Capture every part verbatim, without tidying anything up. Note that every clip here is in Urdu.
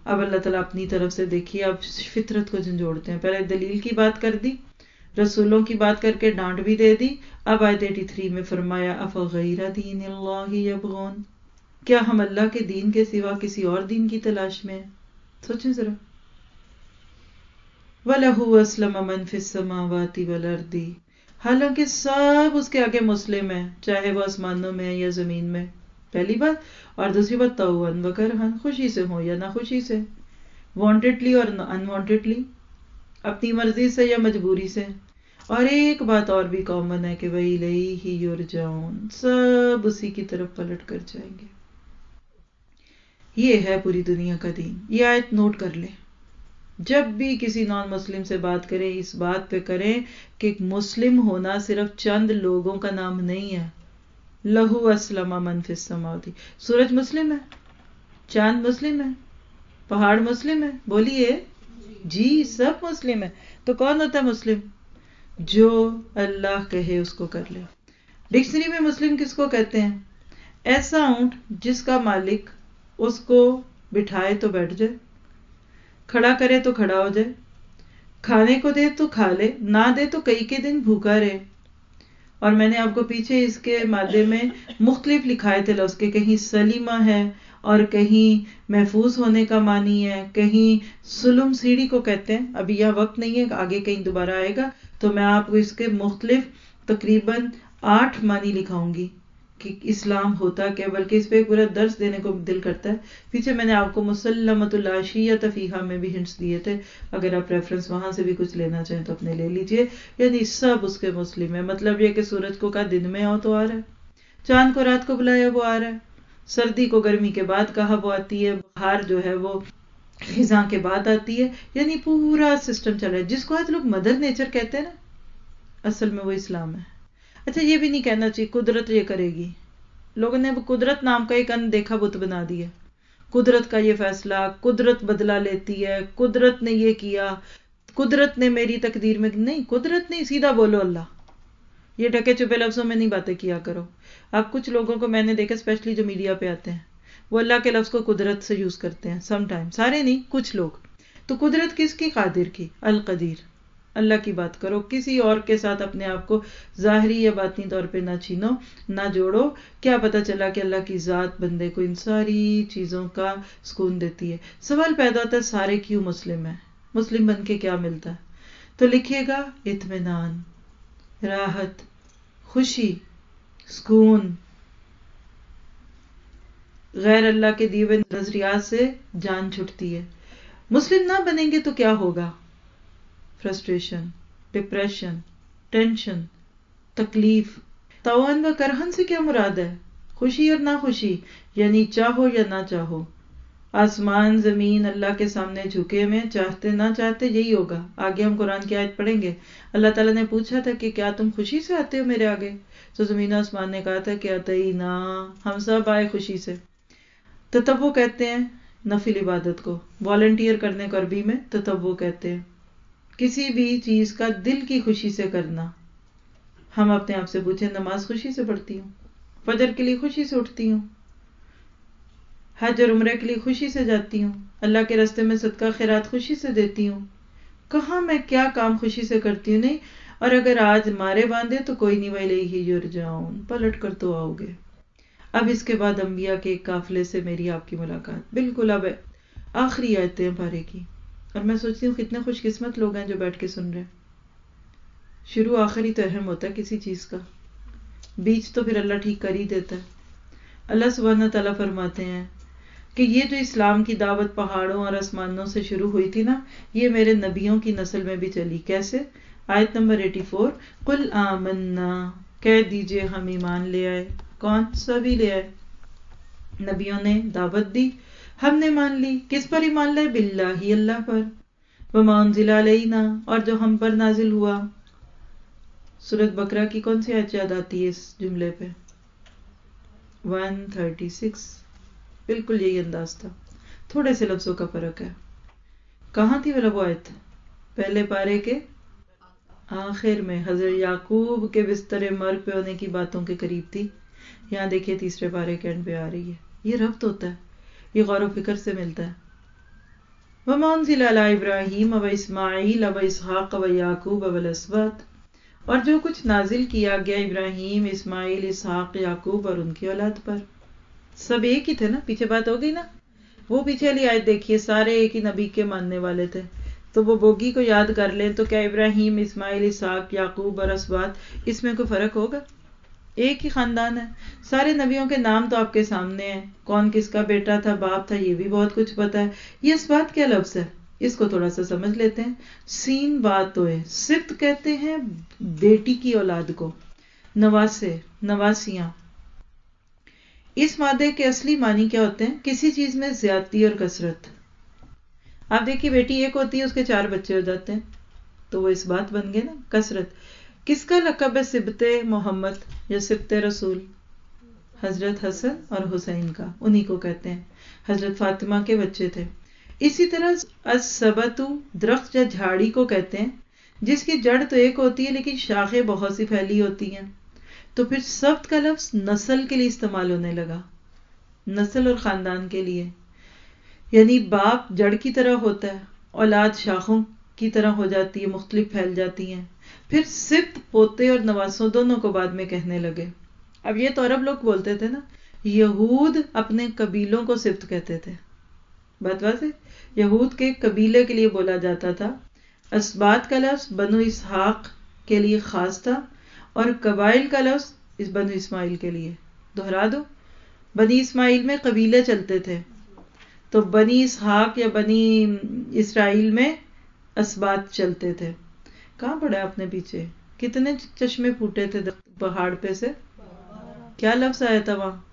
اب اللہ تعالیٰ اپنی طرف سے دیکھیے اب فطرت کو جھنجھوڑتے ہیں. پہلے دلیل کی بات کر دی، رسولوں کی بات کر کے ڈانٹ بھی دے دی. اب آیت ترٹی میں فرمایا افغیر دین اللہ یبغون، کیا ہم اللہ کے دین کے سوا کسی اور دین کی تلاش میں ہیں؟ سوچیں ذرا. وَلَهُ أَسْلَمَ مَنْ فِي السَّمَاوَاتِ وَالْأَرْضِ، حالانکہ سب اس کے آگے مسلم ہیں، چاہے وہ آسمانوں میں یا زمین میں. پہلی بات. اور دوسری بات طوعاً وکرہاً، خوشی سے ہو یا نہ خوشی سے، وانٹیڈلی اور انوانٹیڈلی، اپنی مرضی سے یا مجبوری سے. اور ایک بات اور بھی کامن ہے کہ وَإِلَيْهِ يُرْجَعُونَ، سب اسی کی طرف پلٹ کر جائیں گے. یہ ہے پوری دنیا کا دین. یہ آیت نوٹ کر لیں. جب بھی کسی نان مسلم سے بات کریں اس بات پہ کریں کہ مسلم ہونا صرف چند لوگوں کا نام نہیں ہے. لہو اسلم من فی السماوات، سورج مسلم ہے، چاند مسلم ہے، پہاڑ مسلم ہے، بولیے جی سب مسلم ہے. تو کون ہوتا ہے مسلم؟ جو اللہ کہے اس کو کر لے. ڈکشنری میں مسلم کس کو کہتے ہیں؟ ایسا اونٹ جس کا مالک اس کو بٹھائے تو بیٹھ جائے، کھڑا کرے تو کھڑا ہو جائے، کھانے کو دے تو کھا لے، نہ دے تو کئی کے دن بھوکا رہے. اور میں نے آپ کو پیچھے اس کے مادے میں مختلف لکھائے تھے لفظ کے، کہیں سلیمہ ہے اور کہیں محفوظ ہونے کا معنی ہے، کہیں سلم سیڑھی کو کہتے ہیں. ابھی یہاں وقت نہیں ہے، آگے کہیں دوبارہ آئے گا تو میں آپ کو اس کے مختلف تقریباً آٹھ معنی لکھاؤں گی کہ اسلام ہوتا کیا، بلکہ اس پہ پورا درس دینے کو دل کرتا ہے. پیچھے میں نے آپ کو مسلمۃ العشیۃ فیہا میں بھی ہنٹس دیے تھے، اگر آپ ریفرنس وہاں سے بھی کچھ لینا چاہیں تو اپنے لے لیجئے. یعنی سب اس کے مسلم ہے. مطلب یہ کہ سورج کو کہا دن میں آؤ تو آ رہا ہے، چاند کو رات کو بلایا وہ آ رہا ہے، سردی کو گرمی کے بعد کہا وہ آتی ہے، بہار جو ہے وہ خزاں کے بعد آتی ہے. یعنی پورا سسٹم چل رہا ہے جس کو آج لوگ مدر نیچر کہتے ہیں نا، اصل میں وہ اسلام ہے. اچھا یہ بھی نہیں کہنا چاہیے قدرت یہ کرے گی. لوگوں نے قدرت نام کا ایک اندیکھا بت بنا دیا. قدرت کا یہ فیصلہ، قدرت بدلہ لیتی ہے، قدرت نے یہ کیا، قدرت نے میری تقدیر میں. نہیں، قدرت نہیں، سیدھا بولو اللہ. یہ ڈھکے چھپے لفظوں میں نہیں باتیں کیا کرو. اب کچھ لوگوں کو میں نے دیکھا اسپیشلی جو میڈیا پہ آتے ہیں وہ اللہ کے لفظ کو قدرت سے یوز کرتے ہیں سم ٹائم، سارے نہیں کچھ لوگ. تو قدرت کس کی؟ قادر کی، القدیر. اللہ کی بات کرو، کسی اور کے ساتھ اپنے آپ کو ظاہری یا باطنی طور پہ نہ چھینو، نہ جوڑو. کیا پتا چلا کہ اللہ کی ذات بندے کو ان ساری چیزوں کا سکون دیتی ہے. سوال پیدا ہوتا ہے سارے کیوں مسلم ہیں؟ مسلم بن کے کیا ملتا ہے؟ تو لکھیے گا اطمینان، راحت، خوشی، سکون، غیر اللہ کے دیے ہوئے نظریات سے جان چھٹتی ہے. مسلم نہ بنیں گے تو کیا ہوگا؟ فرسٹریشن، ڈپریشن، ٹینشن، تکلیف. طوعاً و کرہن سے کیا مراد ہے؟ خوشی اور ناخوشی، یعنی چاہو یا نہ چاہو. آسمان زمین اللہ کے سامنے جھکے میں، چاہتے نہ چاہتے یہی ہوگا. آگے ہم قرآن کی آیت پڑھیں گے. اللہ تعالیٰ نے پوچھا تھا کہ کیا تم خوشی سے آتے ہو میرے آگے؟ تو زمین و آسمان نے کہا تھا کہ اتینا، ہم سب آئے خوشی سے. تطوع کہتے ہیں نفل عبادت کو، والنٹیئر کرنے کو عربی میں تطوع کہتے ہیں. کسی بھی چیز کا دل کی خوشی سے کرنا. ہم اپنے آپ سے پوچھیں نماز خوشی سے پڑھتی ہوں، فجر کے لیے خوشی سے اٹھتی ہوں، حج اور عمرے کے لیے خوشی سے جاتی ہوں، اللہ کے راستے میں صدقہ خیرات خوشی سے دیتی ہوں. کہاں میں کیا کام خوشی سے کرتی ہوں؟ نہیں. اور اگر آج مارے باندھے تو کوئی نہیں، وَإِلَيْهِ يُرْجَعُونَ، پلٹ کر تو آؤ گے. اب اس کے بعد انبیاء کے ایک قافلے سے میری آپ کی ملاقات. بالکل اب آخری آیتیں پارے کی، اور میں سوچتی ہوں کتنے خوش قسمت لوگ ہیں جو بیٹھ کے سن رہے ہیں. شروع آخری تو اہم ہوتا ہے کسی چیز کا، بیچ تو پھر اللہ ٹھیک کر ہی دیتا ہے. اللہ سبحانہ تعالیٰ فرماتے ہیں کہ یہ جو اسلام کی دعوت پہاڑوں اور آسمانوں سے شروع ہوئی تھی نا، یہ میرے نبیوں کی نسل میں بھی چلی. کیسے؟ آیت نمبر چوراسی، قل آمنا، کہہ دیجئے ہم ایمان لے آئے. کون؟ سبھی لے آئے. نبیوں نے دعوت دی، ہم نے مان لی. کس پر ایمان لائے؟ باللہ، اللہ پر. وما انزل علینا، اور جو ہم پر نازل ہوا. سورۃ بقرہ کی کون سی آیت یاد آتی ہے اس جملے پہ؟ ایک سو چھتیس. بالکل یہی انداز تھا، تھوڑے سے لفظوں کا فرق ہے. کہاں تھی وہ آیت؟ پہلے پارے کے آخر میں، حضرت یعقوب کے بستر مرگ پہ ہونے کی باتوں کے قریب تھی. یہاں دیکھیے تیسرے پارے کے اینڈ پہ آ رہی ہے. یہ ربط ہوتا ہے، یہ غور و فکر سے ملتا ہے. وما انزل علی ابراہیم و اسماعیل و اسحاق و یعقوب والاسباط، اور جو کچھ نازل کیا گیا ابراہیم، اسماعیل، اسحاق، یعقوب اور ان کی اولاد پر. سب ایک ہی تھے نا، پیچھے بات ہو گئی نا. وہ پیچھے والی آیت دیکھیے، سارے ایک ہی نبی کے ماننے والے تھے. تو وہ بوگی کو یاد کر لیں تو کیا ابراہیم، اسماعیل، اسحاق، یعقوب اور اسباط اس میں کوئی فرق ہوگا؟ ایک ہی خاندان ہے. سارے نبیوں کے نام تو آپ کے سامنے ہیں، کون کس کا بیٹا تھا، باپ تھا، یہ بھی بہت کچھ پتا ہے. یہ اسباط کیا لفظ ہے، اس کو تھوڑا سا سمجھ لیتے ہیں. سین بات تو ہے، سبت کہتے ہیں بیٹی کی اولاد کو، نواسے، نواسیاں. اس مادے کے اصلی معنی کیا ہوتے ہیں؟ کسی چیز میں زیادتی اور کثرت. آپ دیکھیے بیٹی ایک ہوتی ہے، اس کے چار بچے ہو جاتے ہیں، تو وہ اس بات بن گئے نا، کثرت. کس کا لقب ہے سبت محمد یا سبت رسول؟ حضرت حسن اور حسین کا، انہی کو کہتے ہیں. حضرت فاطمہ کے بچے تھے. اسی طرح السبت درخت یا جھاڑی کو کہتے ہیں جس کی جڑ تو ایک ہوتی ہے لیکن شاخیں بہت سی پھیلی ہوتی ہیں. تو پھر سبت کا لفظ نسل کے لیے استعمال ہونے لگا، نسل اور خاندان کے لیے. یعنی باپ جڑ کی طرح ہوتا ہے، اولاد شاخوں کی طرح ہو جاتی ہے، مختلف پھیل جاتی ہیں. پھر سبت پوتے اور نواسوں دونوں کو بعد میں کہنے لگے. اب یہ تو عرب لوگ بولتے تھے نا، یہود اپنے قبیلوں کو سبت کہتے تھے. بات واضح؟ یہود کے قبیلے کے لیے بولا جاتا تھا. اسباط کا لفظ بنو اسحاق کے لیے خاص تھا، اور قبائل کا لفظ اس بنو اسماعیل کے لیے. دہرا دو، بنی اسماعیل میں قبیلے چلتے تھے، تو بنی اسحاق یا بنی اسرائیل میں اسباط چلتے تھے. کہاں پڑا آپ نے پیچھے؟ کتنے چشمے پھوٹے تھے پہاڑ پہ سے؟ کیا لفظ آیا تھا وہاں؟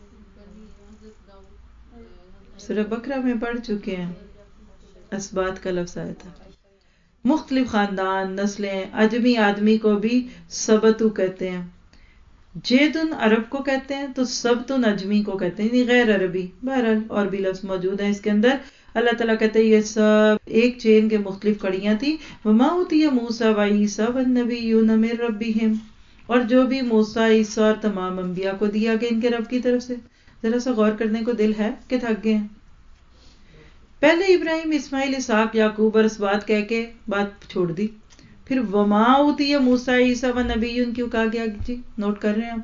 سورہ بقرہ میں پڑھ چکے ہیں، اسباط کا لفظ آیا تھا. مختلف خاندان، نسلیں. عجمی آدمی کو بھی سبتو کہتے ہیں. جیدن عرب کو کہتے ہیں تو سبتن عجمی کو کہتے ہیں، یعنی غیر عربی. بہرحال اور بھی لفظ موجود ہیں اس کے اندر. اللہ تعالیٰ کہتے ہیں یہ سب ایک چین کے مختلف کڑیاں تھی. وما اوتی موسیٰ و عیسیٰ والنبیون من ربہم، اور جو بھی موسیٰ، عیسیٰ اور تمام انبیاء کو دیا گیا ان کے رب کی طرف سے. ذرا سا غور کرنے کو دل ہے کہ تھک گئے ہیں. پہلے ابراہیم، اسماعیل، اسحاق، یعقوب اور اسباط کہہ کے بات چھوڑ دی. پھر وما اوتی موسیٰ عیسیٰ والنبیون کیوں کہا گیا؟ جی نوٹ کر رہے ہیں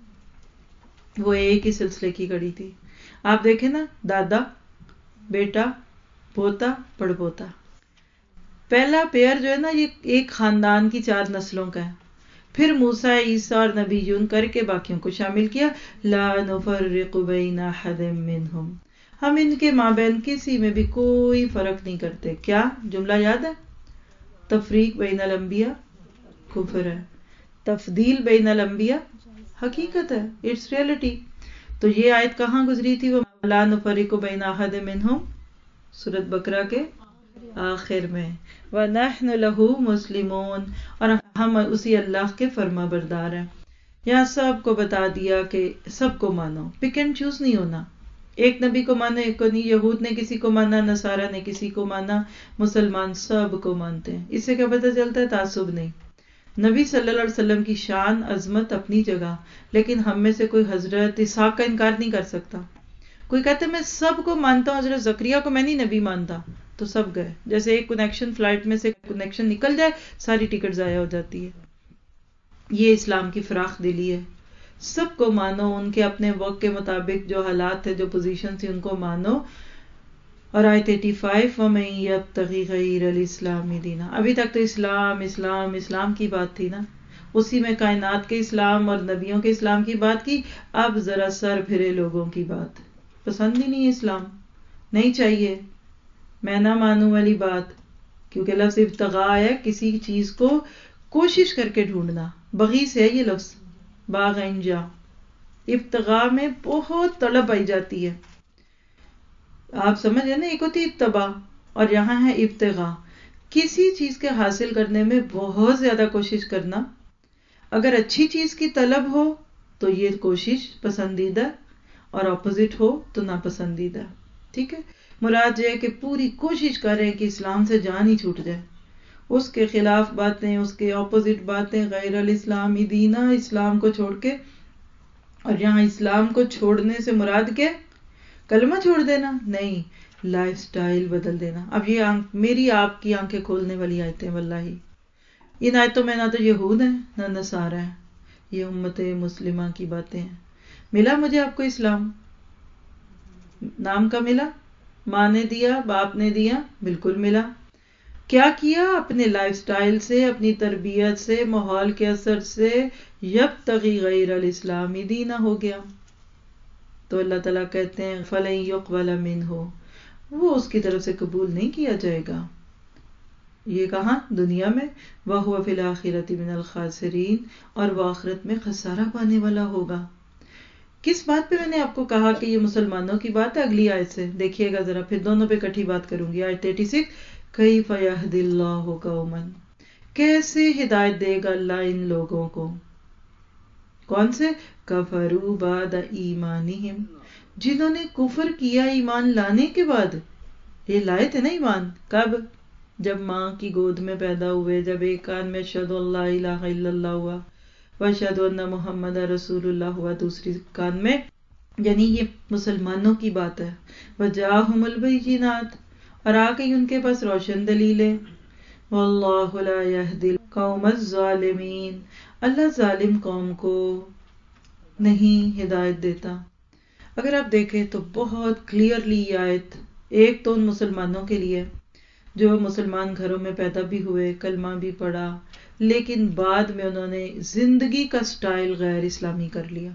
آپ؟ وہ ایک ہی سلسلے کی کڑی تھی. آپ دیکھیں نا، دادا، بیٹا، پوتا، پڑ پوتا. پہلا پیئر جو ہے نا، یہ ایک خاندان کی چار نسلوں کا ہے. پھر موسیٰ، عیسیٰ اور نبیون کر کے باقیوں کو شامل کیا. لا نفرق بین احد منہم، ہم ان کے مابین کسی میں بھی کوئی فرق نہیں کرتے. کیا جملہ یاد ہے؟ تفریق بین الانبیاء کفر ہے، تفضیل بین الانبیاء حقیقت ہے، اٹس ریئلٹی. تو یہ آیت کہاں گزری تھی؟ وہ لا نفرق بین احد منہم، سورۃ بقرہ کے آخر میں. وَنَحْنُ لَهُ مُسْلِمُونَ، اور ہم اسی اللہ کے فرما بردار ہیں. یہاں سب کو بتا دیا کہ سب کو مانو، پک اینڈ چوز نہیں ہونا. ایک نبی کو مانا، ایک کو نہیں. یہود نے کسی کو مانا، نصارہ نے کسی کو مانا، مسلمان سب کو مانتے ہیں. اس سے کیا پتہ چلتا ہے؟ تعصب نہیں. نبی صلی اللہ علیہ وسلم کی شان، عظمت اپنی جگہ، لیکن ہم میں سے کوئی حضرت اسحاق کا انکار نہیں کر سکتا. کوئی کہتا ہے میں سب کو مانتا ہوں، حضرت زکریا کو میں نہیں نبی مانتا، تو سب گئے. جیسے ایک کنیکشن فلائٹ میں سے کنیکشن نکل جائے، ساری ٹکٹ ضائع ہو جاتی ہے. یہ اسلام کی فراخ دلی ہے. سب کو مانو، ان کے اپنے وقت کے مطابق جو حالات تھے، جو پوزیشن تھی، ان کو مانو. اور آیت پچاسی، وَمَن يَبْتَغِ غَيْرَ الْإِسْلَامِ دِينًا، ابھی تک تو اسلام اسلام اسلام کی بات تھی نا، اسی میں کائنات کے اسلام اور نبیوں کے اسلام کی بات کی. اب ذرا سر پھرے لوگوں کی بات، پسند ہی نہیں اسلام، نہیں چاہیے، میں نہ مانوں والی بات. کیونکہ لفظ ابتغاء ہے، کسی چیز کو کوشش کر کے ڈھونڈنا. بغی سے ہے یہ لفظ، باغ انجا. ابتغاء میں بہت طلب آئی جاتی ہے. آپ سمجھے نا، ایک ہوتی اتباع اور یہاں ہے ابتغاء. کسی چیز کے حاصل کرنے میں بہت زیادہ کوشش کرنا. اگر اچھی چیز کی طلب ہو تو یہ کوشش پسندیدہ، اور اپوزٹ ہو تو ناپسندیدہ. ٹھیک ہے؟ مراد یہ ہے کہ پوری کوشش کریں کہ اسلام سے جان ہی چھوٹ جائے. اس کے خلاف باتیں، اس کے اپوزٹ باتیں، غیر الاسلام دینا، اسلام کو چھوڑ کے. اور یہاں اسلام کو چھوڑنے سے مراد کے کلمہ چھوڑ دینا نہیں، لائف سٹائل بدل دینا. اب یہ آنکھ میری آپ کی آنکھیں کھولنے والی آیتیں واللہ. ان آیتوں میں نہ تو یہود ہیں نہ نصارہ ہیں، یہ امت مسلمہ کی باتیں ہیں. ملا مجھے آپ کو اسلام، نام کا ملا، ماں نے دیا، باپ نے دیا، بالکل ملا. کیا کیا؟ اپنے لائف سٹائل سے، اپنی تربیت سے، ماحول کے اثر سے یبتغی غیر الاسلام دینا ہو گیا. تو اللہ تعالیٰ کہتے ہیں فَلَن يُقْبَلَ مِنْهُ، وہ اس کی طرف سے قبول نہیں کیا جائے گا. یہ کہاں؟ دنیا میں. وَهُوَ فِي الْآخِرَةِ مِنَ الْخَاسِرِينَ، اور وہ آخرت میں خسارہ پانے والا ہوگا. کس بات پہ میں نے آپ کو کہا کہ یہ مسلمانوں کی بات ہے؟ اگلی آیت سے دیکھیے گا ذرا، پھر دونوں پہ اکٹھی بات کروں گی. آیت چھتیس، کیف یہدی اللہ قوما، کیسے ہدایت دے گا اللہ ان لوگوں کو. کون سے؟ کفروا بعد ایمانہم، جنہوں نے کفر کیا ایمان لانے کے بعد. یہ لائے تھے نا ایمان کب؟ جب ماں کی گود میں پیدا ہوئے، جب ایک کان میں اشہد ان لا الہ الا اللہ ہوا واشہد ان محمد رسول اللہ ہوا، دوسری کان میں، یعنی یہ مسلمانوں کی بات ہے. وجاءہم البینات، اور آ گئی ان کے پاس روشن دلیلیں. واللہ لا یہدی القوم الظالمین، اللہ ظالم قوم کو نہیں ہدایت دیتا. اگر آپ دیکھیں تو بہت کلیئرلی یہ آیت ایک تو ان مسلمانوں کے لیے جو مسلمان گھروں میں پیدا بھی ہوئے، کلمہ بھی پڑھا، لیکن بعد میں انہوں نے زندگی کا سٹائل غیر اسلامی کر لیا.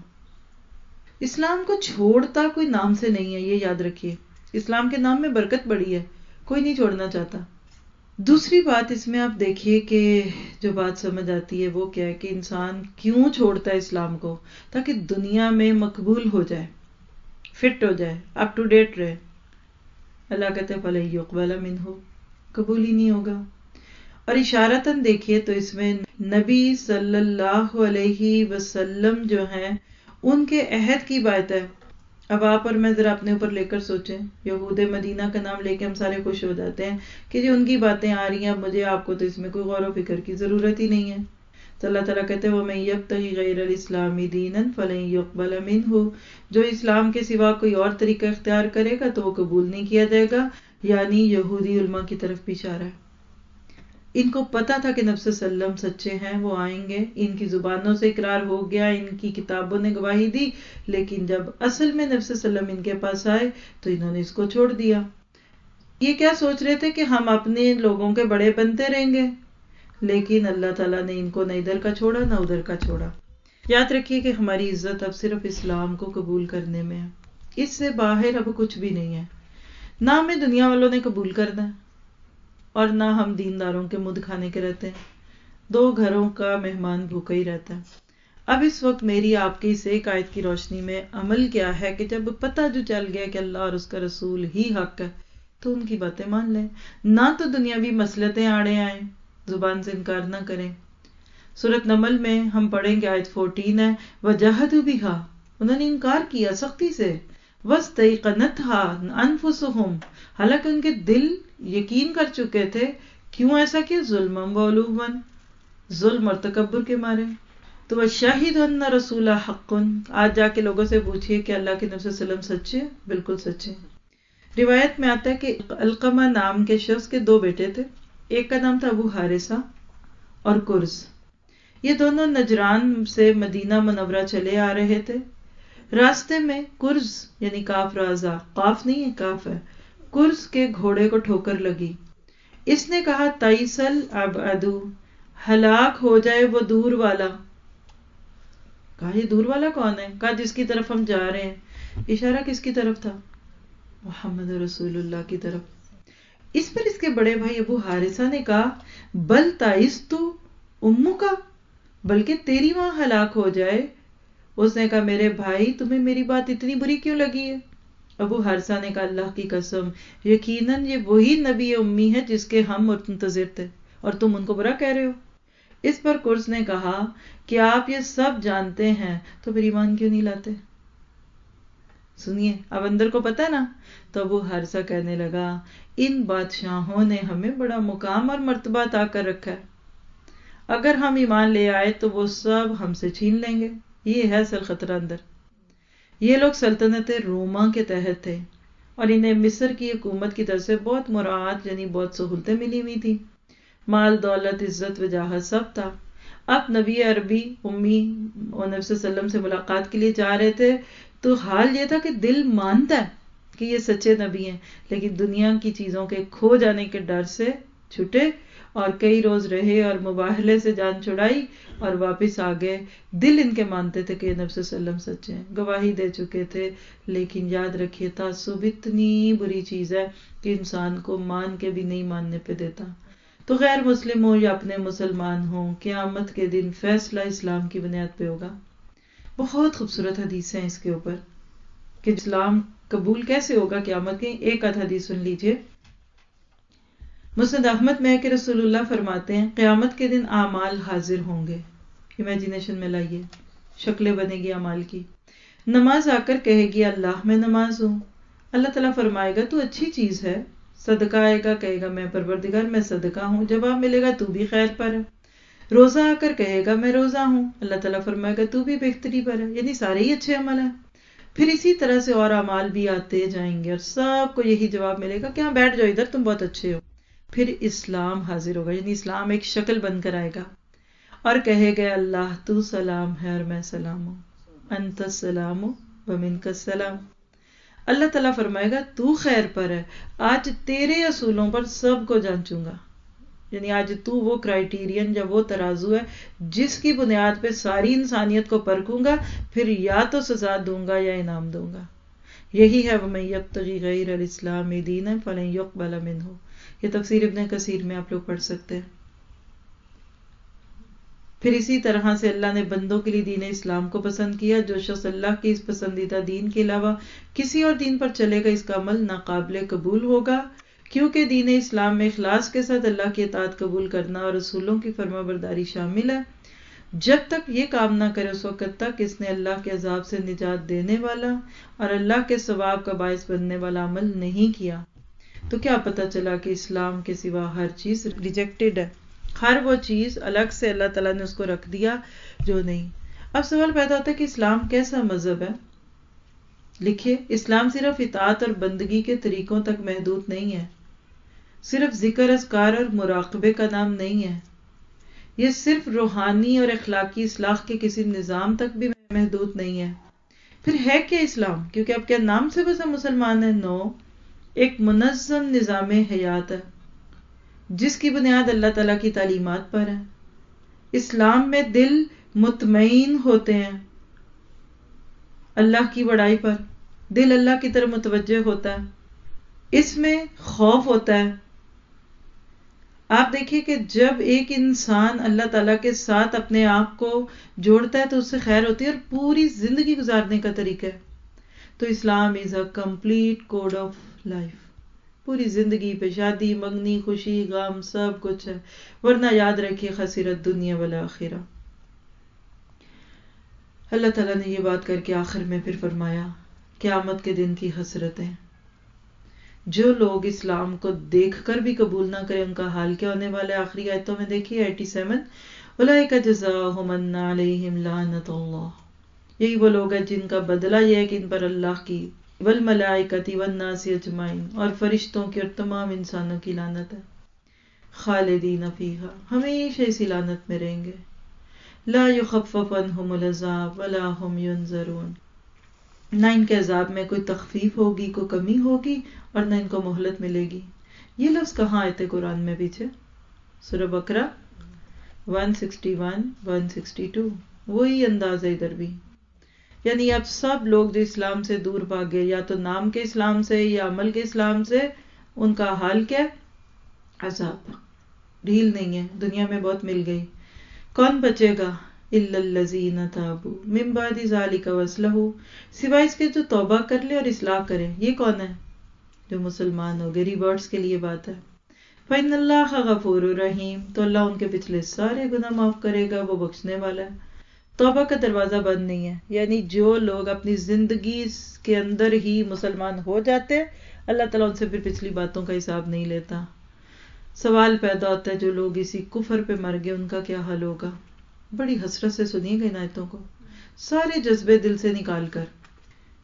اسلام کو چھوڑتا کوئی نام سے نہیں ہے، یہ یاد رکھیے. اسلام کے نام میں برکت بڑی ہے، کوئی نہیں چھوڑنا چاہتا. دوسری بات اس میں آپ دیکھیے کہ جو بات سمجھ آتی ہے وہ کیا ہے کہ انسان کیوں چھوڑتا ہے اسلام کو؟ تاکہ دنیا میں مقبول ہو جائے، فٹ ہو جائے، اپ ٹو ڈیٹ رہے. اللہ کہتے ہیں فَلَن يُقْبَلَ مِنْهُ، قبول ہی نہیں ہوگا. اور اشارتاً دیکھیے تو اس میں نبی صلی اللہ علیہ وسلم جو ہیں ان کے عہد کی بات ہے. اب آپ اور میں ذرا اپنے اوپر لے کر سوچیں. یہود مدینہ کا نام لے کے ہم سارے خوش ہو جاتے ہیں کہ جو ان کی باتیں آ رہی ہیں، اب مجھے آپ کو تو اس میں کوئی غور و فکر کی ضرورت ہی نہیں ہے. تو اللہ تعالیٰ کہتے ہیں وَمَن يَبْتَغِ غَيْرَ الْإِسْلَامِ دِينًا فَلَن يُقْبَلَ مِنْهُ، جو اسلام کے سوا کوئی اور طریقہ اختیار کرے گا تو وہ قبول نہیں کیا جائے گا. یعنی یہودی علماء کی طرف پیچھے آ رہا ہے. ان کو پتا تھا کہ نبی صلی اللہ علیہ وسلم سچے ہیں، وہ آئیں گے، ان کی زبانوں سے اقرار ہو گیا، ان کی کتابوں نے گواہی دی، لیکن جب اصل میں نبی صلی اللہ علیہ وسلم ان کے پاس آئے تو انہوں نے اس کو چھوڑ دیا. یہ کیا سوچ رہے تھے کہ ہم اپنے لوگوں کے بڑے بنتے رہیں گے، لیکن اللہ تعالیٰ نے ان کو نہ ادھر کا چھوڑا نہ ادھر کا چھوڑا. یاد رکھیے کہ ہماری عزت اب صرف اسلام کو قبول کرنے میں ہے، اس سے باہر اب کچھ بھی نہیں ہے. نہ ہمیں دنیا والوں نے قبول کرنا ہے اور نہ ہم دینداروں کے مد کھانے کے رہتے ہیں. دو گھروں کا مہمان بھوکا ہی رہتا ہے. اب اس وقت میری آپ کی اس ایک آیت کی روشنی میں عمل کیا ہے کہ جب پتہ جو چل گیا کہ اللہ اور اس کا رسول ہی حق ہے تو ان کی باتیں مان لیں، نہ تو دنیاوی مصلحتیں آڑے آئیں، زبان سے انکار نہ کریں. سورۃ نمل میں ہم پڑھیں گے آیت چودہ ہے وَجَحَدُوا بِهَا، انہوں نے انکار کیا سختی سے. وَاسْتَيْقَنَتْهَا أَنفُسُهُمْ، حالانکہ ان کے دل یقین کر چکے تھے. کیوں ایسا کیا؟ ظلمًا وعلواً، ظلم اور تکبر کے مارے. تو وَشَهِدُوا أَنَّ الرَّسُولَ حَقٌّ، آج جا کے لوگوں سے پوچھئے کہ اللہ کے نبی صلی اللہ علیہ وسلم سچے؟ بالکل سچے. روایت میں آتا ہے کہ علقمہ نام کے شخص کے دو بیٹے تھے، ایک کا نام تھا ابو حارثہ اور کرز. یہ دونوں نجران سے مدینہ منورہ چلے آ رہے تھے. راستے میں کرز یعنی کاف رازا، قاف نہیں ہے کاف ہے، کرز کے گھوڑے کو ٹھوکر لگی. اس نے کہا تائسل ابعدو، ہلاک ہو جائے وہ دور والا. کہا یہ دور والا کون ہے؟ کہا جس کی طرف ہم جا رہے ہیں. اشارہ کس کی طرف تھا؟ محمد رسول اللہ کی طرف. اس پر اس کے بڑے بھائی ابو حارثہ نے کہا بل تائستو امو کا، بلکہ تیری ماں ہلاک ہو جائے. اس نے کہا میرے بھائی تمہیں میری بات اتنی بری کیوں لگی ہے؟ ابو حارثہ نے کہا اللہ کی قسم یقیناً یہ وہی نبی امی ہے جس کے ہم منتظر تھے اور تم ان کو برا کہہ رہے ہو. اس پر کرز نے کہا کہ آپ یہ سب جانتے ہیں تو پھر ایمان کیوں نہیں لاتے؟ سنیے اب اندر کو پتا نا. تو ابو حارثہ کہنے لگا ان بادشاہوں نے ہمیں بڑا مقام اور مرتبہ عطا کر رکھا ہے، اگر ہم ایمان لے آئے تو وہ سب ہم سے چھین لیں گے. یہ ہے اصل خطرہ اندر. یہ لوگ سلطنت روما کے تحت تھے اور انہیں مصر کی حکومت کی طرف سے بہت مراعات یعنی بہت سہولتیں ملی ہوئی تھی، مال دولت عزت وجاہت سب تھا۔ اب نبی عربی امی اور نبی صلی اللہ علیہ وسلم سے ملاقات کے لیے جا رہے تھے، تو حال یہ تھا کہ دل مانتا ہے کہ یہ سچے نبی ہیں، لیکن دنیا کی چیزوں کے کھو جانے کے ڈر سے چھٹے اور کئی روز رہے اور مباہلے سے جان چھڑائی اور واپس آ گئے۔ دل ان کے مانتے تھے کہ نبی صلی اللہ علیہ وسلم سچے ہیں، گواہی دے چکے تھے، لیکن یاد رکھیے تعصب اتنی بری چیز ہے کہ انسان کو مان کے بھی نہیں ماننے پہ دیتا۔ تو غیر مسلم ہو یا اپنے مسلمان ہوں، قیامت کے دن فیصلہ اسلام کی بنیاد پہ ہوگا۔ بہت خوبصورت حدیث ہیں اس کے اوپر کہ اسلام قبول کیسے ہوگا قیامت کی۔ ایک آدھ حدیث سن لیجئے۔ مسند احمد میں ہے کہ رسول اللہ فرماتے ہیں قیامت کے دن اعمال حاضر ہوں گے، امیجنیشن میں لائیے، شکلیں بنے گی اعمال کی۔ نماز آ کر کہے گی اللہ میں نماز ہوں، اللہ تعالیٰ فرمائے گا تو اچھی چیز ہے۔ صدقہ آئے گا، کہے گا میں پروردگار میں صدقہ ہوں، جواب ملے گا تو بھی خیر پر ہے۔ روزہ آ کر کہے گا میں روزہ ہوں، اللہ تعالیٰ فرمائے گا تو بھی بہتری پر ہے، یعنی سارے ہی اچھے عمل ہیں۔ پھر اسی طرح سے اور اعمال بھی آتے جائیں گے اور سب کو یہی جواب ملے گا کہ ہاں بیٹھ جاؤ ادھر، تم بہت اچھے ہو۔ پھر اسلام حاضر ہوگا، یعنی اسلام ایک شکل بن کر آئے گا اور کہے گا اللہ تو سلام ہے اور میں سلام ہوں، انت السلام و منک السلام۔ اللہ تعالیٰ فرمائے گا تو خیر پر ہے، آج تیرے اصولوں پر سب کو جانچوں گا، یعنی آج تو وہ کرائیٹیرین یا وہ ترازو ہے جس کی بنیاد پہ ساری انسانیت کو پرکھوں گا، پھر یا تو سزا دوں گا یا انعام دوں گا۔ یہی ہے وَمَن یبتغی غیر الاسلام دینا فلن یقبل منہ، یہ تفسیر ابن کثیر میں آپ لوگ پڑھ سکتے ہیں۔ پھر اسی طرح سے اللہ نے بندوں کے لیے دین اسلام کو پسند کیا، جو شخص اللہ کے اس پسندیدہ دین کے علاوہ کسی اور دین پر چلے گا اس کا عمل ناقابل قبول ہوگا، کیونکہ دین اسلام میں اخلاص کے ساتھ اللہ کی اطاعت قبول کرنا اور رسولوں کی فرما برداری شامل ہے۔ جب تک یہ کام نہ کرے اس وقت تک اس نے اللہ کے عذاب سے نجات دینے والا اور اللہ کے ثواب کا باعث بننے والا عمل نہیں کیا۔ تو کیا پتہ چلا کہ اسلام کے سوا ہر چیز ریجیکٹڈ ہے، ہر وہ چیز الگ سے اللہ تعالیٰ نے اس کو رکھ دیا جو نہیں۔ اب سوال پیدا ہوتا ہے کہ اسلام کیسا مذہب ہے؟ لکھیے، اسلام صرف اطاعت اور بندگی کے طریقوں تک محدود نہیں ہے، صرف ذکر اذکار اور مراقبے کا نام نہیں ہے، یہ صرف روحانی اور اخلاقی اصلاح کے کسی نظام تک بھی محدود نہیں ہے۔ پھر ہے کیا اسلام؟ کیونکہ اب کیا نام سے بس ہم مسلمان ہیں؟ نو، ایک منظم نظام حیات ہے جس کی بنیاد اللہ تعالیٰ کی تعلیمات پر ہے۔ اسلام میں دل مطمئن ہوتے ہیں اللہ کی بڑائی پر، دل اللہ کی طرف متوجہ ہوتا ہے، اس میں خوف ہوتا ہے۔ آپ دیکھیے کہ جب ایک انسان اللہ تعالیٰ کے ساتھ اپنے آپ کو جوڑتا ہے تو اس سے خیر ہوتی ہے اور پوری زندگی گزارنے کا طریقہ ہے۔ تو Islam is a complete code of life, پوری زندگی پہ شادی منگنی خوشی غم سب کچھ ہے، ورنہ یاد رکھیے خسرت دنیا والآخرہ۔ اللہ تعالیٰ نے یہ بات کر کے آخر میں پھر فرمایا قیامت کے دن کی حسرتیں، جو لوگ اسلام کو دیکھ کر بھی قبول نہ کریں ان کا حال کیا ہونے والا ہے۔ آخری آیتوں میں دیکھیے اٹھاسی، اولئک جزاؤہم ان علیہم لعنت اللہ، یہی وہ لوگ ہیں جن کا بدلہ یہ ہے کہ ان پر اللہ کی والملائکۃ والناس اجمعین اور فرشتوں کی اور تمام انسانوں کی لعنت ہے، خالدین فیہا، ہمیشہ اسی لعنت میں رہیں گے، لا یخفف عنہم العذاب ولا هم ینظرون، نہ ان کے عذاب میں کوئی تخفیف ہوگی، کوئی کمی ہوگی اور نہ ان کو مہلت ملے گی۔ یہ لفظ کہاں آئے تھے قرآن میں پیچھے؟ سورہ بقرہ ایک سو اکسٹھ، ایک سو اکسٹھ، وہی انداز ہے ادھر بھی، یعنی اب سب لوگ جو اسلام سے دور بھاگے یا تو نام کے اسلام سے یا عمل کے اسلام سے، ان کا حال کیا؟ عذاب، ڈھیل نہیں ہے، دنیا میں بہت مل گئی۔ کون بچے گا؟ الا الذین تابوا من بعد ذلک واصلحوا، سوائے اس کے جو توبہ کر لے اور اصلاح کرے۔ یہ کون ہے؟ جو مسلمان ہو گئے، ریورڈز کے لیے بات ہے۔ فإن اللہ غفور رحیم، تو اللہ ان کے پچھلے سارے گناہ معاف کرے گا، وہ بخشنے والا ہے۔ توبہ کا دروازہ بند نہیں ہے، یعنی جو لوگ اپنی زندگی کے اندر ہی مسلمان ہو جاتے ہیں اللہ تعالیٰ ان سے پھر پچھلی باتوں کا حساب نہیں لیتا۔ سوال پیدا ہوتا ہے جو لوگ اسی کفر پہ مر گئے ان کا کیا حل ہوگا؟ بڑی حسرت سے سنیے گا ان آیتوں کو، سارے جذبے دل سے نکال کر۔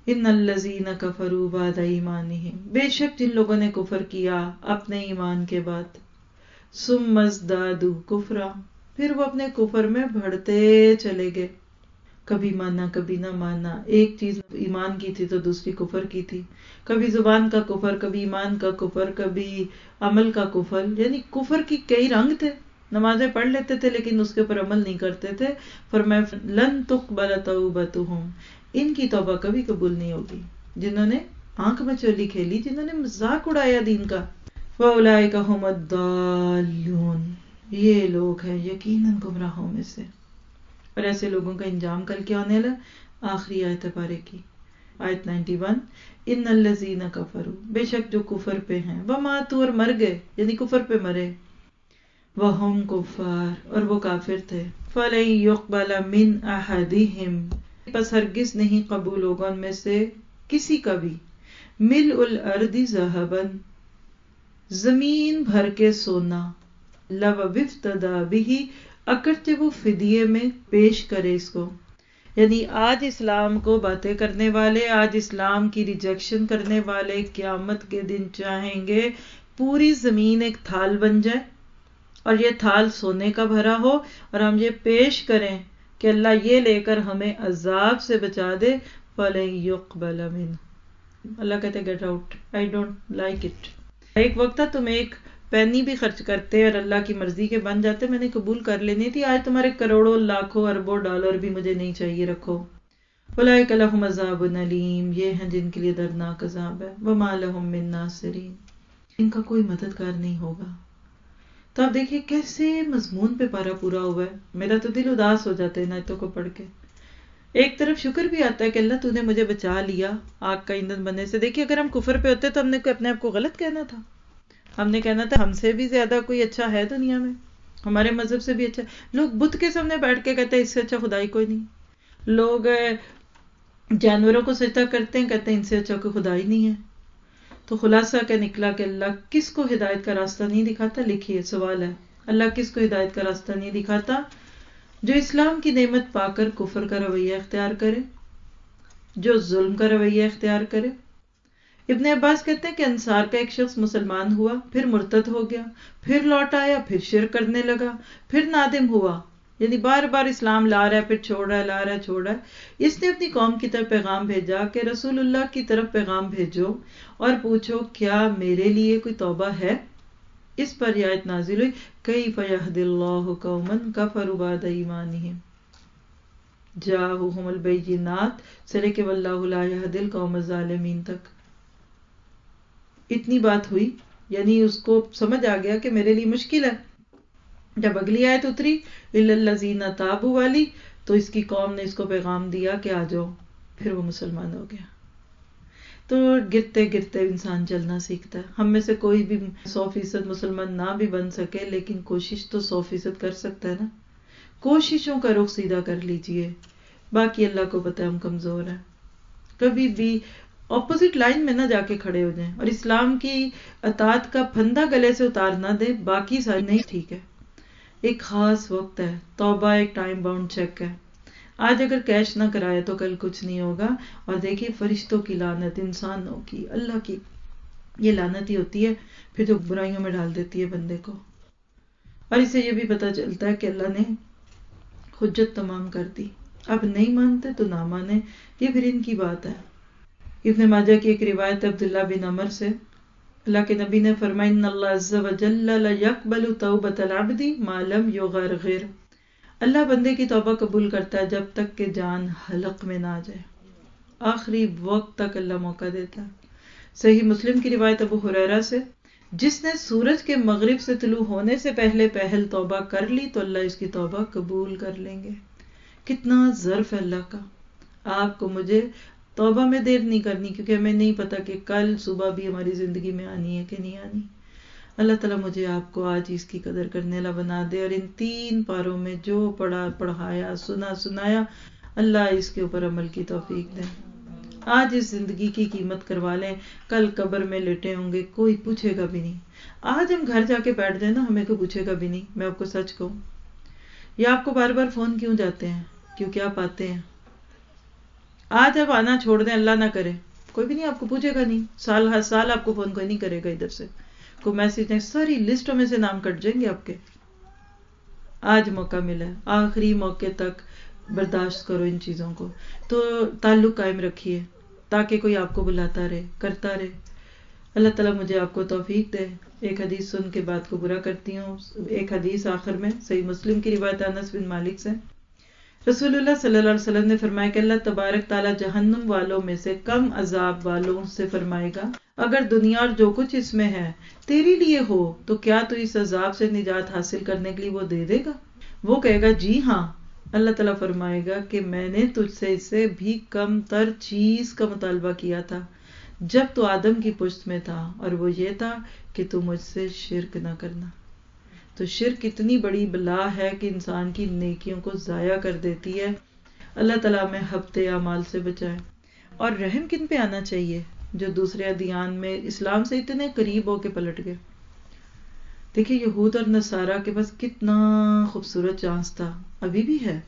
ان الذین کفروا بعد ایمانہم، بے شک جن لوگوں نے کفر کیا اپنے ایمان کے بعد، ثم ازدادوا کفرا، پھر وہ اپنے کفر میں بڑھتے چلے گئے، کبھی مانا کبھی نہ مانا، ایک چیز ایمان کی تھی تو دوسری کفر کی تھی، کبھی زبان کا کفر، کبھی ایمان کا کفر، کبھی عمل کا کفر، یعنی کفر کی کئی رنگ تھے. نمازیں پڑھ لیتے تھے لیکن اس کے اوپر عمل نہیں کرتے تھے. فرمایا لن تقبل توبتہم، ان کی توبہ کبھی قبول نہیں ہوگی جنہوں نے آنکھ میں چولی کھیلی، جنہوں نے مذاق اڑایا دین کا. وَأُولَئِكَ هُمُ الضَّالُّونَ، یہ لوگ ہیں یقیناً گمراہوں میں سے. اور ایسے لوگوں کا انجام کل کیا ہونے والا؟ آخری آیت پارے کی آیت اکیانوے، ان الذین کفروا، بے شک جو کفر پہ ہیں، وماتوا، اور مر گئے یعنی کفر پہ مرے، وہم کفار، اور وہ کافر تھے، فلن یقبل من احدہم، پس ہرگز نہیں قبول ہوگا ان میں سے کسی کا بھی، ملء الارض ذہبا، زمین بھر کے سونا، لو افتدی بہ، اگرچہ وہ فدیے میں پیش کرے اس کو. یعنی آج اسلام کو باتیں کرنے والے، آج اسلام کی ریجیکشن کرنے والے قیامت کے دن چاہیں گے پوری زمین ایک تھال بن جائے اور یہ تھال سونے کا بھرا ہو اور ہم یہ پیش کریں کہ اللہ یہ لے کر ہمیں عذاب سے بچا دے. فَلَن يُقْبَلَ مِنْهُ، اللہ کہتے get out, I don't like it. ایک وقت تھا تم ایک پینی بھی خرچ کرتے اور اللہ کی مرضی کے بن جاتے، میں نے قبول کر لینی تھی. آج تمہارے کروڑوں لاکھوں اربوں ڈالر بھی مجھے نہیں چاہیے، رکھو. اولئک لہم عذاب علیم، یہ ہیں جن کے لیے دردناک عذاب ہے. وما لہم من ناصرین، ان کا کوئی مددگار نہیں ہوگا. تو آپ دیکھیے کیسے مضمون پہ پارا پورا ہوا ہے. میرا تو دل اداس ہو جاتا ہے ان آیتوں کو پڑھ کے. ایک طرف شکر بھی آتا ہے کہ اللہ تو نے مجھے بچا لیا آگ کا ایندھن بننے سے. دیکھیے اگر ہم کفر پہ ہوتے تو ہم نے اپنے آپ کو غلط کہنا تھا، ہم نے کہنا تھا ہم سے بھی زیادہ کوئی اچھا ہے دنیا میں، ہمارے مذہب سے بھی اچھا. لوگ بت کے سامنے بیٹھ کے کہتے ہیں اس سے اچھا خدا ہی کوئی نہیں. لوگ جانوروں کو سجدہ کرتے ہیں، کہتے ہیں ان سے اچھا کوئی خدا ہی نہیں ہے. تو خلاصہ کیا نکلا کہ اللہ کس کو ہدایت کا راستہ نہیں دکھاتا؟ لکھیے سوال ہے، اللہ کس کو ہدایت کا راستہ نہیں دکھاتا؟ جو اسلام کی نعمت پا کر کفر کا رویہ اختیار کرے، جو ظلم کا رویہ اختیار کرے. ابن عباس کہتے ہیں کہ انصار کا ایک شخص مسلمان ہوا، پھر مرتد ہو گیا، پھر لوٹ آیا، پھر شرک کرنے لگا، پھر نادم ہوا، یعنی بار بار اسلام لا رہا ہے پھر چھوڑ رہا ہے، لا رہا ہے چھوڑ رہا ہے. اس نے اپنی قوم کی طرف پیغام بھیجا کہ رسول اللہ کی طرف پیغام بھیجو اور پوچھو کیا میرے لیے کوئی توبہ ہے. اس پر یہ آیت نازل ہوئی، کیف یہدی اللہ قوما کفروا بعد ایمانہم جاءہم البینات، سے لے کے واللہ لا یہدی القوم الظالمین تک. اتنی بات ہوئی، یعنی اس کو سمجھ آ گیا کہ میرے لیے مشکل ہے. جب اگلی آیت اتری الا الذین تابوا والی، تو اس کی قوم نے اس کو پیغام دیا کہ آ جاؤ، پھر وہ مسلمان ہو گیا. تو گرتے گرتے انسان چلنا سیکھتا ہے. ہم میں سے کوئی بھی سو فیصد مسلمان نہ بھی بن سکے لیکن کوشش تو سو فیصد کر سکتا ہے نا. کوششوں کا رخ سیدھا کر لیجئے، باقی اللہ کو پتہ ہے ہم کمزور ہیں. کبھی بھی اپوزٹ لائن میں نہ جا کے کھڑے ہو جائیں اور اسلام کی اطاعت کا پھندا گلے سے اتار نہ دیں، باقی ساری نہیں ٹھیک ہے. ایک خاص وقت ہے، توبہ ایک ٹائم باؤنڈ چیک ہے. آج اگر کیش نہ کرائے تو کل کچھ نہیں ہوگا. اور دیکھیے فرشتوں کی لعنت، انسانوں کی، اللہ کی، یہ لعنت ہی ہوتی ہے پھر جو برائیوں میں ڈال دیتی ہے بندے کو. اور اسے یہ بھی پتہ چلتا ہے کہ اللہ نے حجت تمام کر دی، اب نہیں مانتے تو نہ مانے، یہ پھر ان کی بات ہے. ابن ماجہ کی ایک روایت عبداللہ بن عمر سے، اللہ کے نبی نے فرمایا ان اللہ عز وجل لا يقبل توبۃ العبد ما لم یغرغر، اللہ بندے کی توبہ قبول کرتا ہے جب تک کہ جان حلق میں نہ آ جائے. آخری وقت تک اللہ موقع دیتا ہے. صحیح مسلم کی روایت ابو ہریرہ سے، جس نے سورج کے مغرب سے طلوع ہونے سے پہلے پہل توبہ کر لی تو اللہ اس کی توبہ قبول کر لیں گے. کتنا ظرف ہے اللہ کا. آپ کو مجھے توبہ میں دیر نہیں کرنی، کیونکہ ہمیں نہیں پتا کہ کل صبح بھی ہماری زندگی میں آنی ہے کہ نہیں آنی. اللہ تعالیٰ مجھے آپ کو آج اس کی قدر کرنے والا بنا دے، اور ان تین پاروں میں جو پڑھا پڑھایا سنا سنایا اللہ اس کے اوپر عمل کی توفیق دے. آج اس زندگی کی قیمت کروا لیں، کل قبر میں لیٹے ہوں گے کوئی پوچھے گا بھی نہیں. آج ہم گھر جا کے بیٹھ جائیں نا، ہمیں کوئی پوچھے گا بھی نہیں. میں آپ کو سچ کہوں، یا آپ کو بار بار فون کیوں جاتے ہیں؟ کیونکہ آپ آتے ہیں. آج آپ آنا چھوڑ دیں، اللہ نہ کرے، کوئی بھی نہیں آپ کو پوچھے گا، نہیں سال ہر سال آپ کو فون کوئی نہیں کرے گا، ادھر سے کوئی میسج نہیں، ساری لسٹوں میں سے نام کٹ جائیں گے آپ کے. آج موقع ملا ہے، آخری موقع تک برداشت کرو ان چیزوں کو. تو تعلق قائم رکھیے تاکہ کوئی آپ کو بلاتا رہے، کرتا رہے. اللہ تعالیٰ مجھے آپ کو توفیق دے. ایک حدیث سن کے بات کو برا کرتی ہوں. ایک حدیث آخر میں صحیح مسلم کی روایت انس بن مالک سے، رسول اللہ صلی اللہ علیہ وسلم نے فرمایا کہ اللہ تبارک تعالیٰ جہنم والوں میں سے کم عذاب والوں سے فرمائے گا، اگر دنیا اور جو کچھ اس میں ہے تیری لیے ہو تو کیا تو اس عذاب سے نجات حاصل کرنے کے لیے وہ دے دے گا؟ وہ کہے گا جی ہاں. اللہ تعالیٰ فرمائے گا کہ میں نے تجھ سے اس سے بھی کم تر چیز کا مطالبہ کیا تھا جب تو آدم کی پشت میں تھا، اور وہ یہ تھا کہ تو مجھ سے شرک نہ کرنا. تو شرک اتنی بڑی بلا ہے کہ انسان کی نیکیوں کو ضائع کر دیتی ہے. اللہ تعالیٰ میں حبط اعمال سے بچائے. اور رحم کن پہ آنا چاہیے؟ جو دوسرے ادیان میں اسلام سے اتنے قریب ہو کے پلٹ گئے. دیکھیے یہود اور نصارہ کے پاس کتنا خوبصورت چانس تھا، ابھی بھی ہے،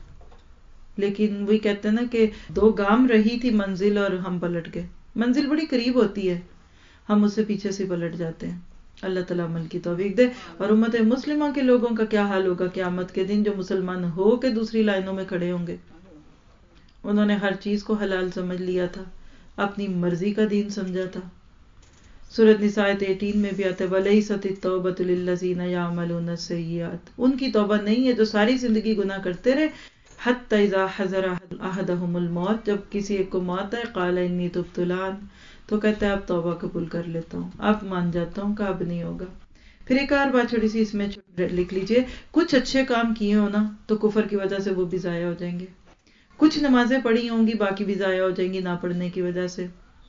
لیکن وہی کہتے ہیں نا کہ دو گام رہی تھی منزل اور ہم پلٹ گئے. منزل بڑی قریب ہوتی ہے، ہم اس سے پیچھے سے پلٹ جاتے ہیں. اللہ تعالیٰ عمل کی توفیق دے. اور امت مسلمہ کے لوگوں کا کیا حال ہوگا قیامت کے دن، جو مسلمان ہو کے دوسری لائنوں میں کھڑے ہوں گے. انہوں نے ہر چیز کو حلال سمجھ لیا تھا، اپنی مرضی کا دین سمجھا تھا. سورۃ نساء اٹھارہ میں بھی آتا ہے وَلَيْسَتِ التَّوْبَةُ لِلَّذِينَ يَعْمَلُونَ السَّيِّئَاتِ. ان کی توبہ نہیں ہے جو ساری زندگی گناہ کرتے رہے. حَتَّى إِذَا حَضَرَ أَحَدَهُمُ الْمَوْتُ، جب کسی ایک کو موت آئے، قَالَ إِنِّي تُبْتُ الْآنَ، تو کہتا ہے اب توبہ قبول کر لیتا ہوں، اب مان جاتا ہوں کہ اب نہیں ہوگا. پھر ایک اور بات چھوٹی سی اس میں لکھ لیجئے، کچھ اچھے کام کیے ہو نا تو کفر کی وجہ سے وہ بھی ضائع ہو جائیں گے. کچھ نمازیں پڑھی ہوں گی باقی بھی ضائع ہو جائیں گی نہ پڑھنے کی وجہ سے.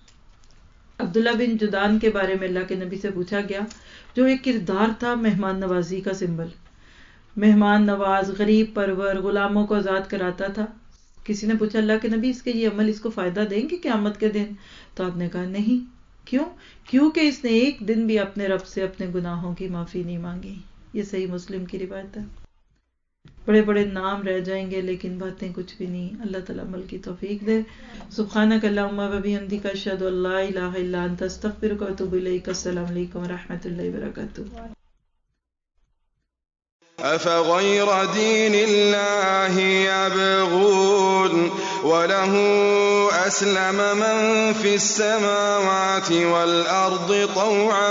عبداللہ بن جدان کے بارے میں اللہ کے نبی سے پوچھا گیا، جو ایک کردار تھا مہمان نوازی کا سمبل، مہمان نواز، غریب پرور، غلاموں کو آزاد کراتا تھا. کسی نے پوچھا اللہ کے نبی اس کے یہ عمل اس کو فائدہ دیں گے قیامت کے دن؟ تو آپ نے کہا نہیں. کیوں؟ کیونکہ اس نے ایک دن بھی اپنے رب سے اپنے گناہوں کی معافی نہیں مانگی. یہ صحیح مسلم کی روایت ہے. بڑے بڑے نام رہ جائیں گے لیکن باتیں کچھ بھی نہیں. اللہ تعالیٰ عمل کی توفیق دے. سبحانک اللہم و بحمدک اشہد ان لا الہ الا انت استغفرک و اتوب الیک. السلام علیکم و رحمۃ اللہ وبرکاتہ. أفغير دين الله يبغون وله أسلم من في السماوات والأرض طوعا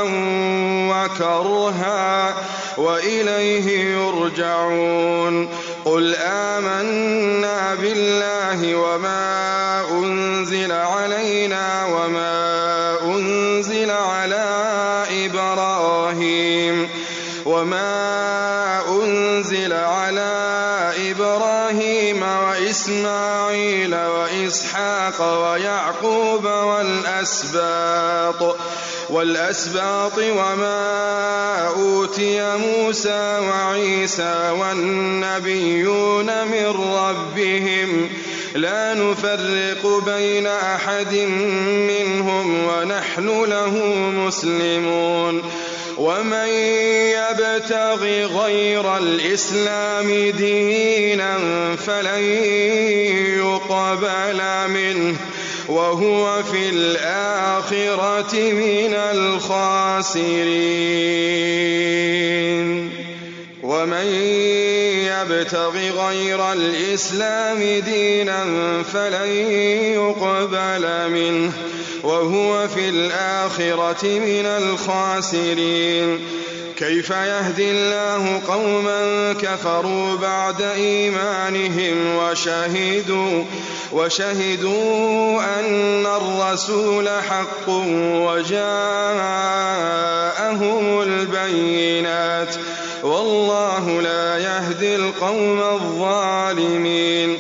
وكرها وإليه يرجعون. قل آمنا بالله وما أنزل علينا وما أنزل على إبراهيم وما أنزل على إبراهيم وإسماعيل وإسحاق ويعقوب والأسباط والأسباط وما أوتي موسى وعيسى والنبيون من ربهم لا نفرق بين أحد منهم ونحن له مسلمون. ومن يبتغ غير الإسلام دينا فلن يقبل منه وهو في الآخرة من الخاسرين. ومن يبتغ غير الإسلام دينا فلن يقبل منه وهو في الآخرة من الخاسرين. كيف يهدي الله قوما كفروا بعد إيمانهم وشهدوا وشهدوا أن الرسول حق وجاءهم البينات والله لا يهدي القوم الظالمين.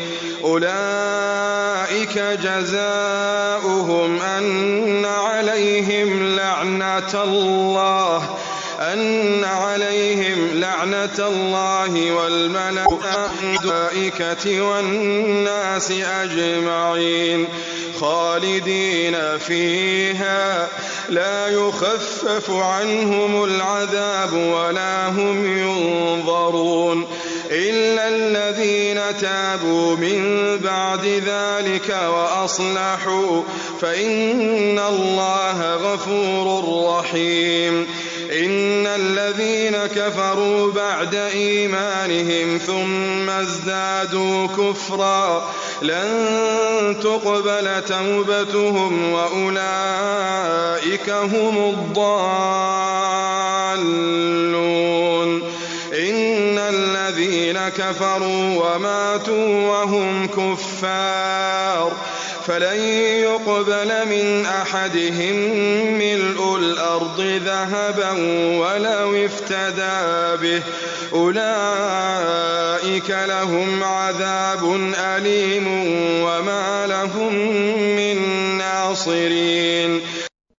أولئك جزاؤهم أن عليهم لعنة الله أن عليهم لعنة الله والملائكة والناس أجمعين خالدين فيها لا يخفف عنهم العذاب ولا هم ينظرون. إلا الذين تابوا من بعد ذلك وأصلحوا فإن الله غفور رحيم. إن الذين كفروا بعد إيمانهم ثم ازدادوا كفرا لن تقبل توبتهم وأولئك هم الضالون. إن الذين كفروا وماتوا وهم كفار فلن يقبل من أحدهم ملء الأرض ذهبا ولو افتدى به أولئك لهم عذاب أليم وما لهم من ناصرين.